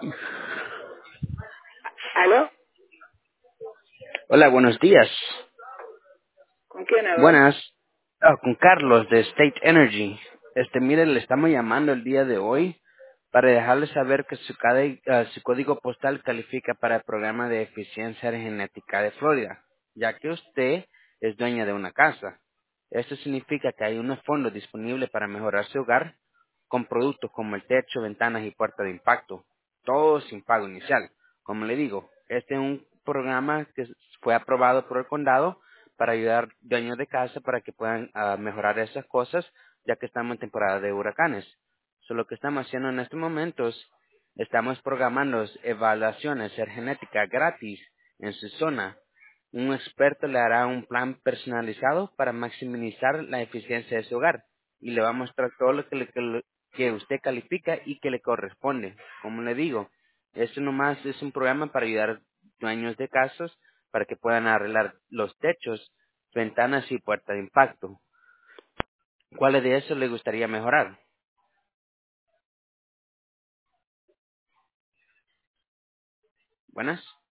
¿Aló? Hola, buenos días. ¿Con quién hablo? Buenas. Con Carlos de State Energy. Mire, le estamos llamando el día de hoy para dejarle saber que su código postal califica para el programa de eficiencia energética de Florida, ya que usted es dueña de una casa. Esto significa que hay unos fondos disponibles para mejorar su hogar con productos como el techo, ventanas y puertas de impacto, todo sin pago inicial. Como le digo, este es un programa que fue aprobado por el condado para ayudar dueños de casa para que puedan mejorar esas cosas, ya que estamos en temporada de huracanes. Lo que estamos haciendo en estos momentos, estamos programando evaluaciones genéticas gratis en su zona. Un experto le hará un plan personalizado para maximizar la eficiencia de su hogar y le va a mostrar todo lo que usted califica y que le corresponde. Como le digo, esto nomás es un programa para ayudar dueños de casas para que puedan arreglar los techos, ventanas y puertas de impacto. ¿Cuáles de esos le gustaría mejorar? Buenas.